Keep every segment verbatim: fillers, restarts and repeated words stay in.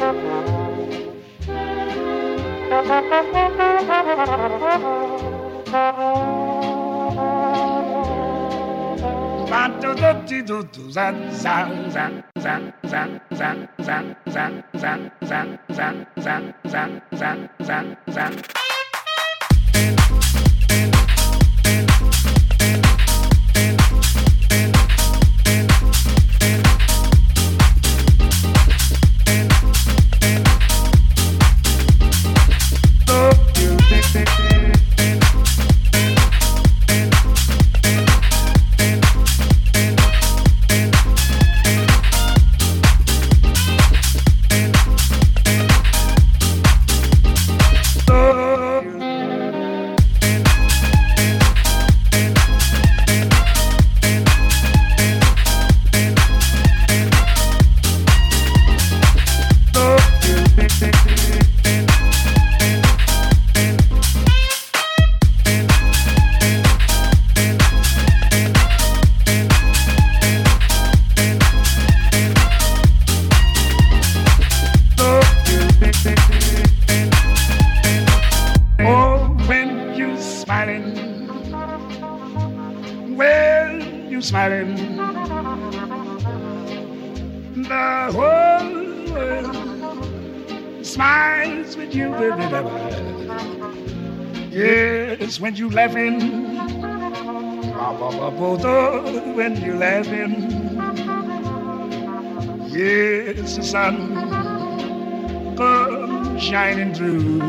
When you laughing, when you laughing, yes, the sun comes shining through.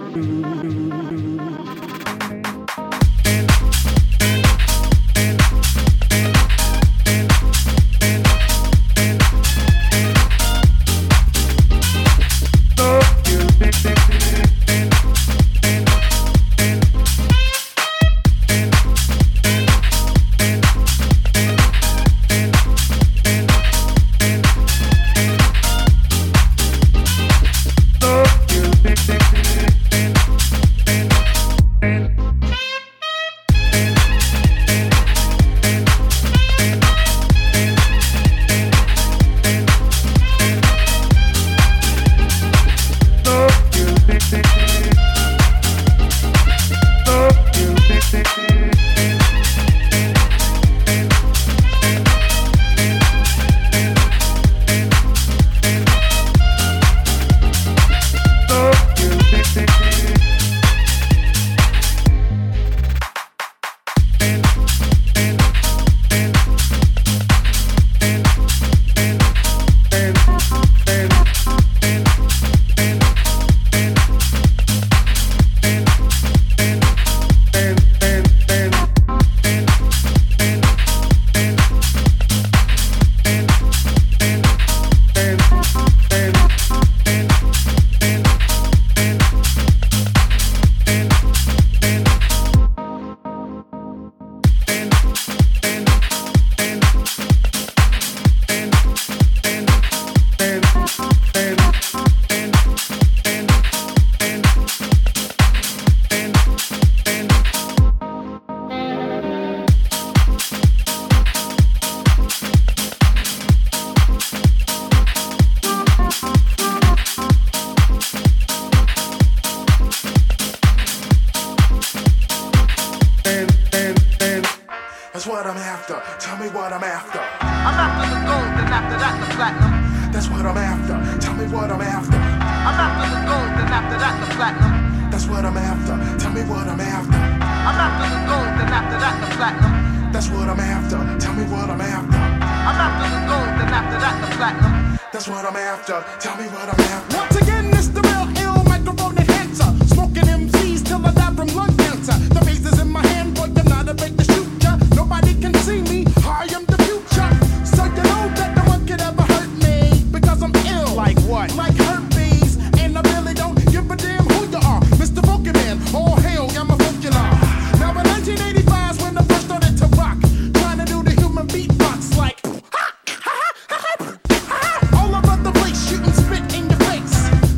what I'm after. Tell me what I'm after. I'm after the gold, and after that the platinum. That's what I'm after. Tell me what I'm after. I'm after the gold, and after that the platinum. That's what I'm after. Tell me what I'm after. I'm after the gold, and after that the platinum. That's what I'm after. Tell me what I'm after. I'm after the gold, and after that the platinum. That's what I'm after. Tell me what I'm after. Once again, it's the real ill microphone enhancer. Smoking M Cs till I die from lung cancer. The bass is in my hand, but I'm not afraid to shoot ya. Nobody can see me, I am the future. So you know that no one could ever hurt me, because I'm ill. Like what? Like herpes, and I really don't give a damn who you are. Mister Pokemon, all hail, I'm a Pokemon. Now in nineteen eighty-five is when I first started to rock, trying to do the human beatbox like all over the place, shooting spit in your face.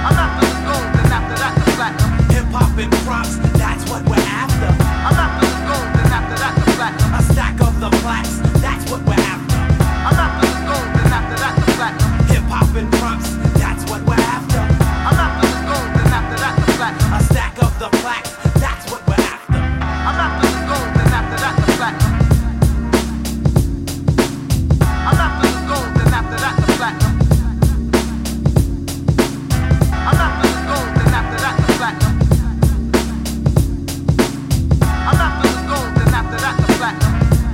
I'm after the gold, and after that the platinum. Hip hop and props, that's what we're after. I'm after the gold, and after that the platinum. A stack of the plaques, that's what we're after. I'm after the gold, and after that the platinum. Hip hop and props, that's what we're after. I'm after the gold, and after that the platinum. A stack of the plaques, that's what we're after. I'm after the gold, and after that the platinum. I'm after the gold, and after that the platinum. I'm after the gold, and after that the platinum. I'm after the gold, and after that the platinum.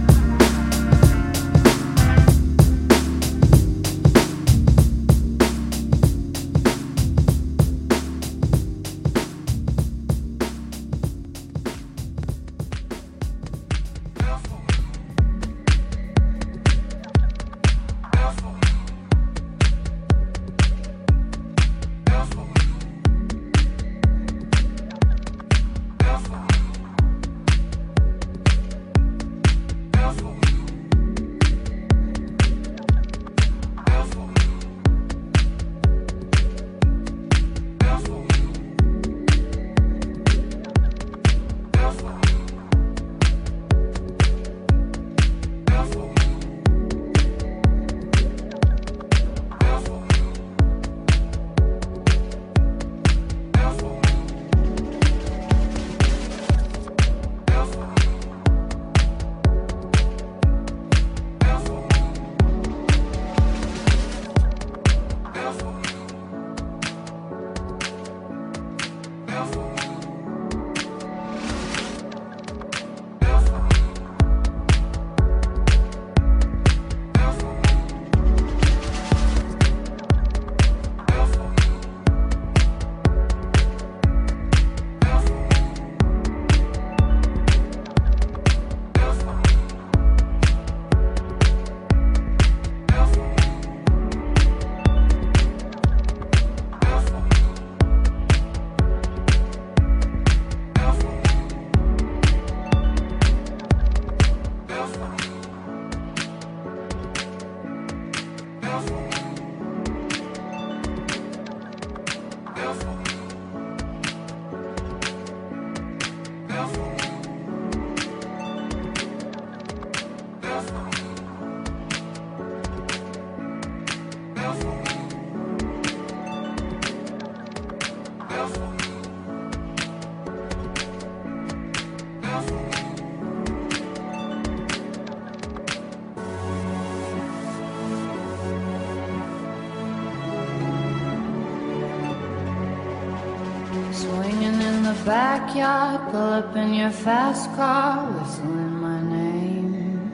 Backyard, pull up in your fast car, whistling my name.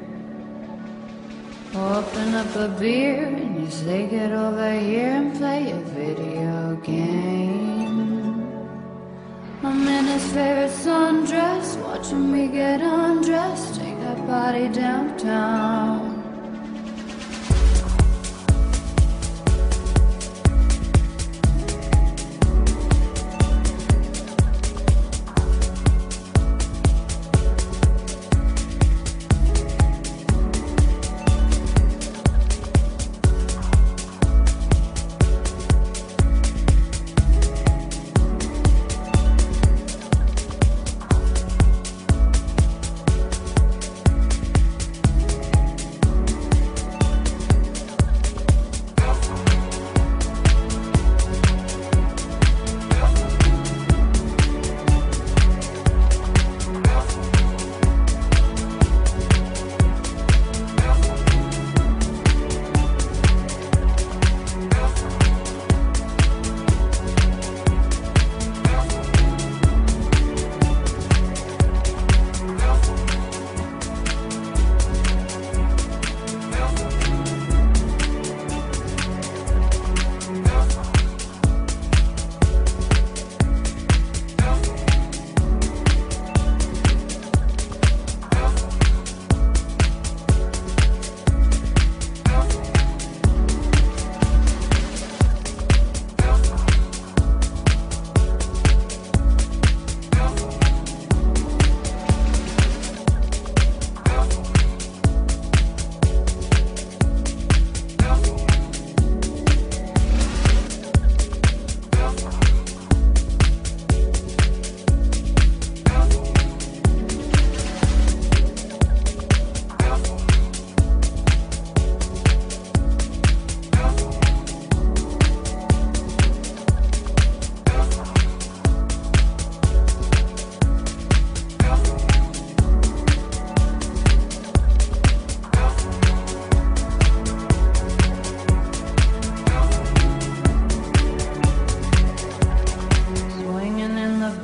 Open up a beer and you say get over here and play a video game. I'm in his favorite sundress, watching me get undressed, take that body downtown.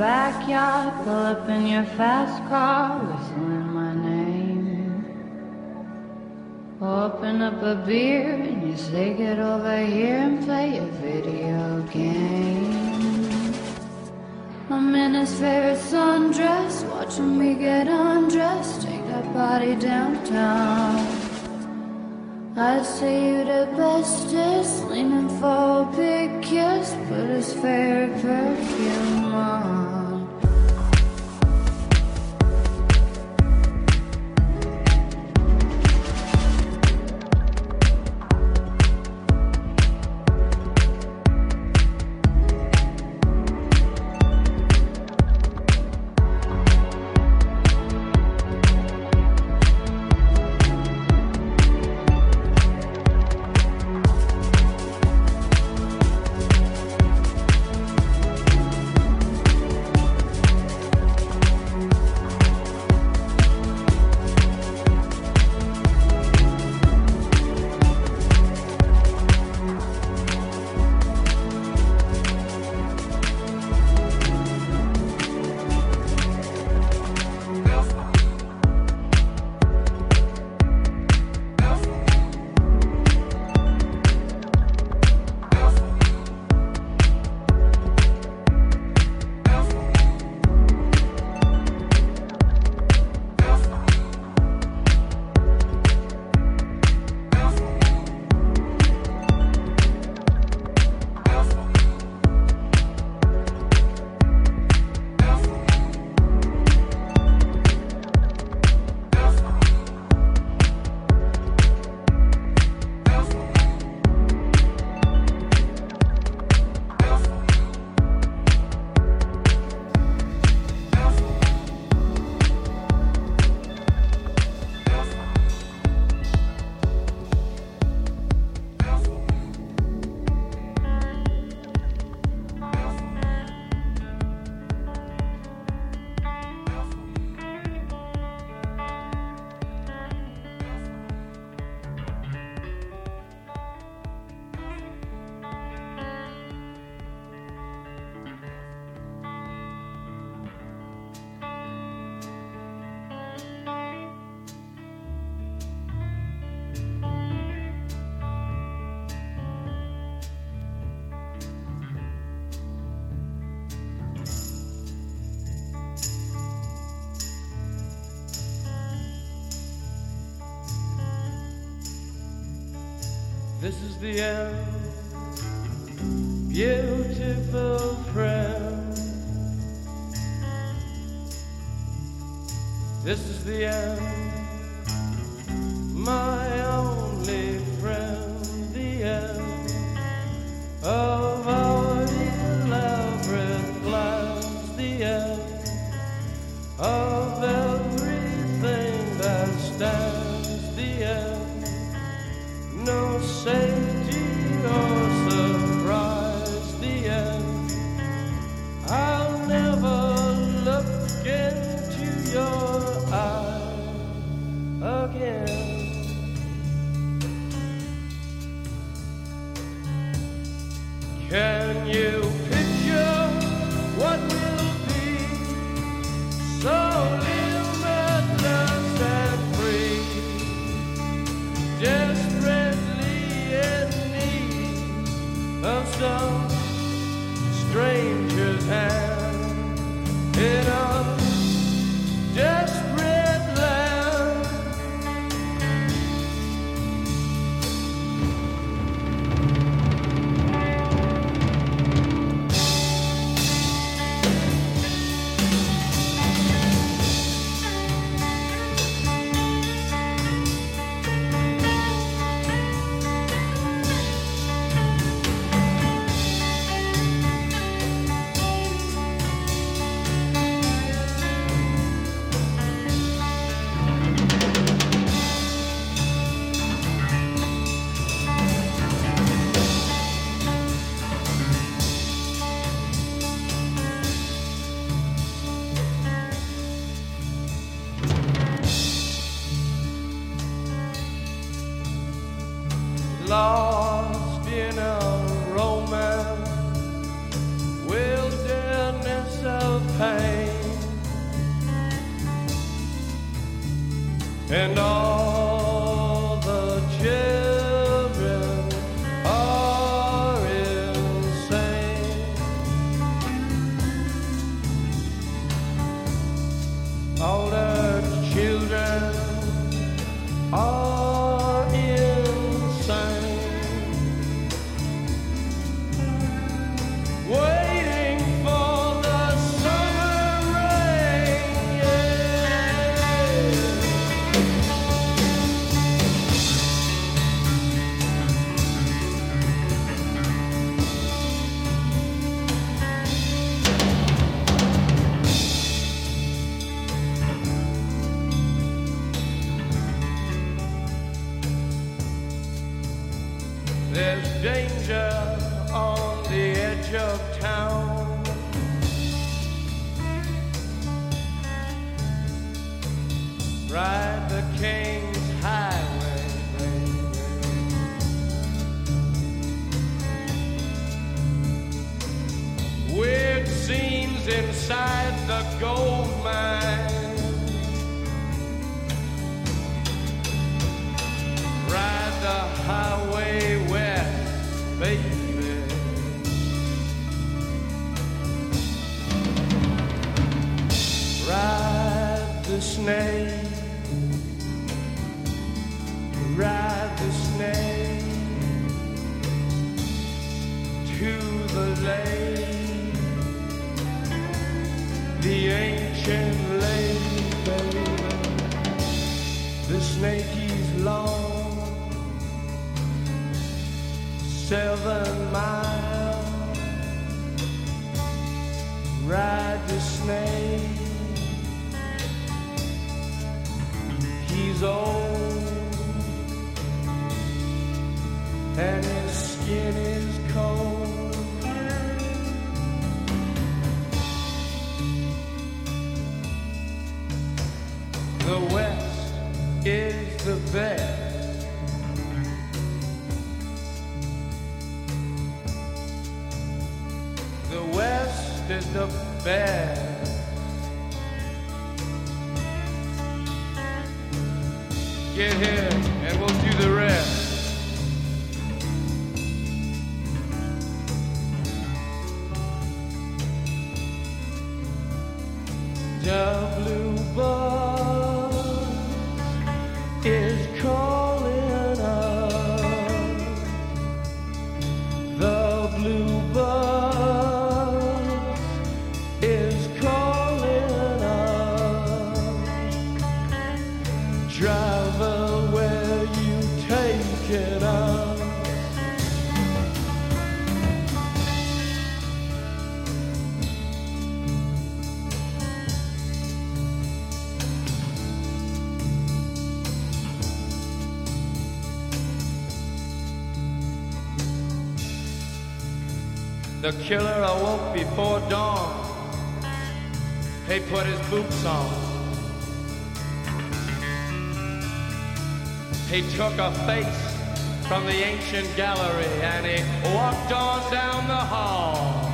backyard, pull up in your fast car, whistling my name. Open up a beer and you say get over here and play a video game. I'm in his favorite sundress, watching me get undressed, take that body downtown. I'd say you the bestest, leaning for a big kiss, put his favorite perfume on. This is the end, beautiful friend. This is the end, my only friend. The end of our elaborate plans. The end of everything that stands. The end. No safety or surprise, the end. I'll never look into your eyes again. and all the children are insane. All the children are insane, waiting for the summer rain. There's danger on the edge of town. Ride the King's Highway, baby. Weird scenes inside the gold mine. Ride the highway west, baby. Ride the snake, ride the snake to the lake, the ancient lake, baby. The snake is long, seven miles. Ride the snake. He's old and his skin is cold. The West is the best. The West is the best. Get here and we'll do the rest. The blue bus is calling us. The blue bus is calling us. Driver, where you taking us? The killer awoke before dawn. He put his boots on. He took a face from the ancient gallery and he walked on down the hall.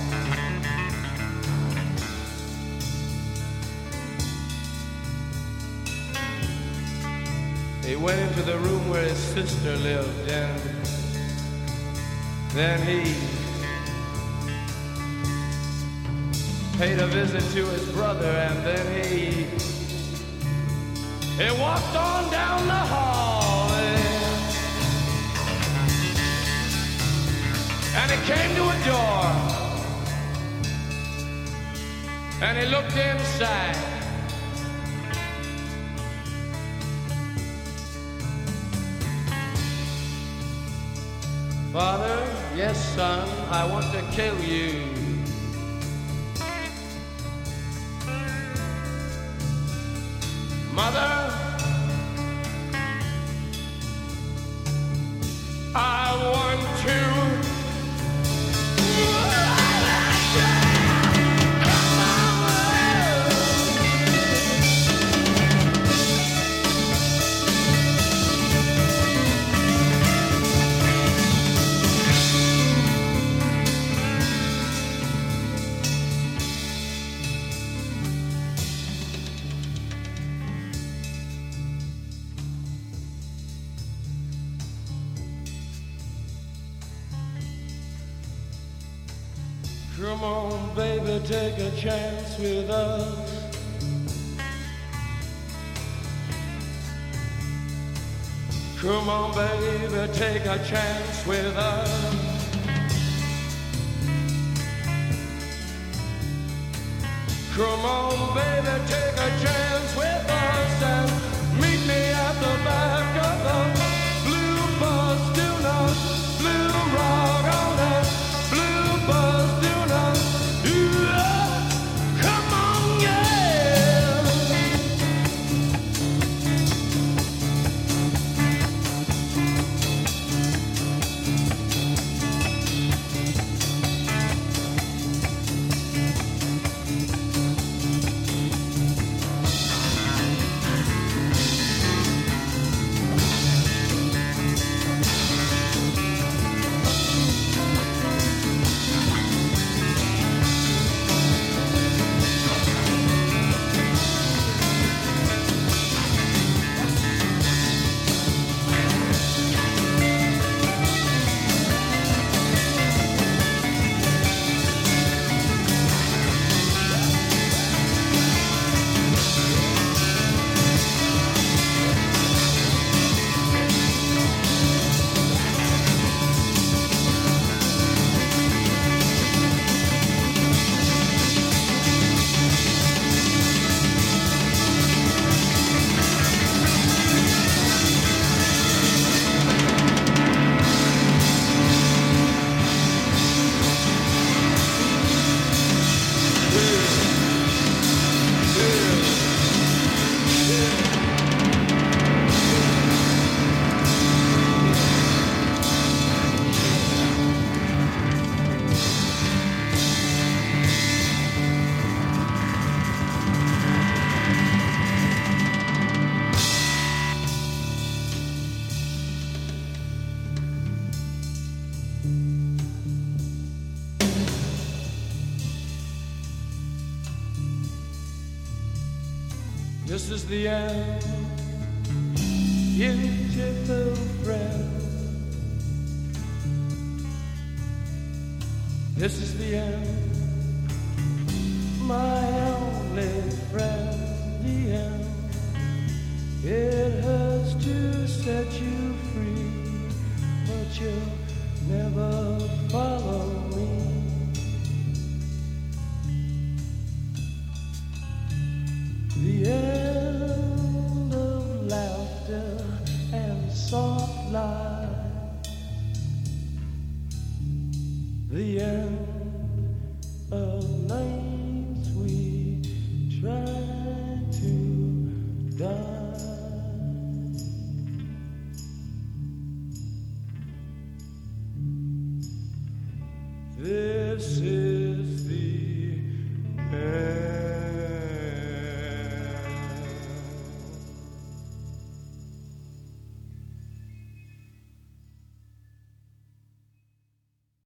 He went into the room where his sister lived, and then he paid a visit to his brother, and then he he walked on down the hall, and he came to a door, and he looked inside. Father, yes, son, I want to kill you. Mother, I want to. Come on, baby, take a chance with us. Come on, baby, take a chance with us. Come on, baby, take a chance with us and meet me at the back of the blue bus. Do not blue rock on that blue bus. Do not, yeah. Come on, yeah. This is the end, beautiful friend. This is the end, my only friend. The end. It hurts to set you free, but you'll never follow me. The end of laughter and soft lies. The end of nights we try to die. This is